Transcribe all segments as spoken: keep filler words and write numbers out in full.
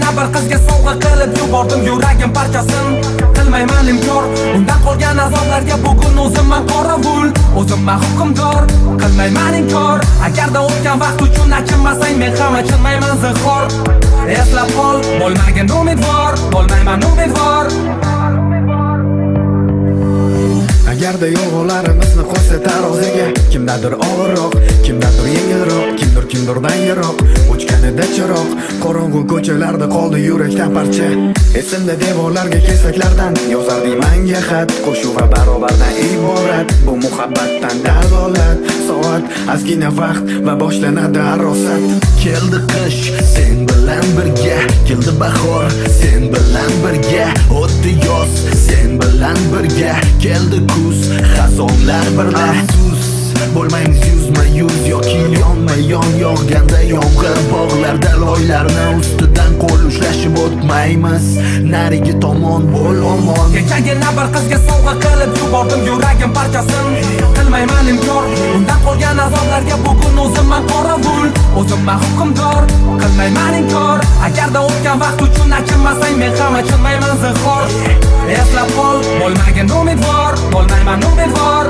Kechagina bir qizga sovg'a qilib yubordim yuragim parchasin. Qilmayman inkor undan qolgan azoblarga, bugun o'zimman qorovul, o'zimman hukmdor. Qilmayman inkor agarda o'tgan vaqt uchun achinmasang, men ham achinmayman zinhor. Eslab qol, bo'lmagin umidvor, bo'lmayman umidvor. Agarda yo'g'olarimizni qo'ysa taroziga, kimdadir og'irroq, kimdadir yengilroq, kimdir kimdirdan yiroq, o'chganida chiroq, qorong'u ko'chalarda qoldi yurakdan parcha. Esimda devorlarga kesaklardan yozardim manga xat, qo'shuv va barobardan iborat. Bu muhabbatdan dalolat, soat ozgina vaqt va boshlanadi arosat. Keldi qish sen bilan birga, keldi bahor sen bilan birga, o'tdi yoz sen bilan birga, keldi kuz xazonlar birga. Afsus bo'lmaymiz yuzma yuz yoki yonma yon, yog'ganda yomg'ir bog'larda loylarni ustidan qo'l ushlashib o'tmaymiz narigi tomon, bo'l omon. Kechagina bir qizga sovg'a qilib yubordim yuragim parchasin. Qilmayman inkor undan qolgan azoblarga, bugun o'zimman qorovul, o'zimman hukmdor. Qilmayman inkor agarda o'tgan vaqt uchun achinmasang, men ham achinmayman zinhor. Eslab qol, bo'lmagin umidvor, bo'lmayman umidvor.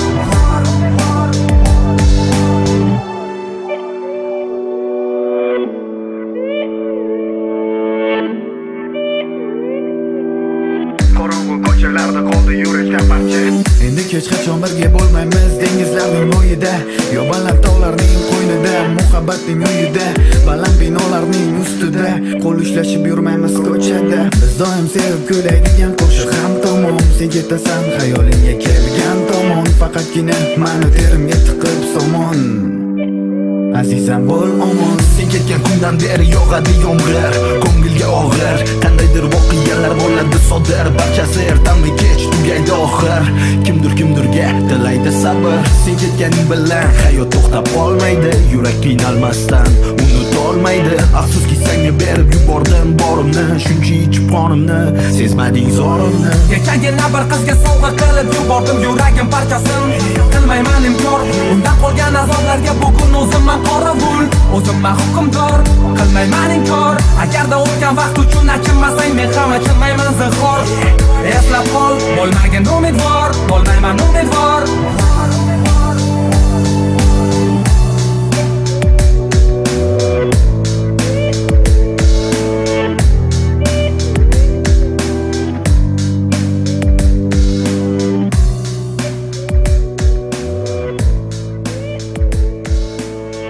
Qorong'u ko'chalarda qoldi yurakdan parcha. Endi hech qachon birga bo'lmaymiz dengizlarning bo'yida, yo baland tog'larning qo'ynida, muhabbatning uyida, baland binolarning ustida, qo'l ushlashib yurmaymiz ko'chada. Biz doim sevib kuylaydigan qo'shiq ham tomon, sen ketasan xayolingga kelgan tomon, faqatgina mani terimga tiqib somon. Azizam bo'l omon. Sen ketgan kundan beri yog'adi yomg'ir, ko'ngilga og'ir, qandaydir voqealar bo'ladi sodir, barchasi ertami kech tugaydi oxir. Kimdir kimdirga tilaydi sabr, sen ketganing bilan hayot to'xtab qolmaydi, yurak qiynalmasdan unutolmaydi. Afsuski senga berib yubordim borimni, shuncha ichib qonimni, sezmading zorimni. Kechagina bir qizga sovg'a qilib yubordim yuragim parchasin. Qilmayman inkor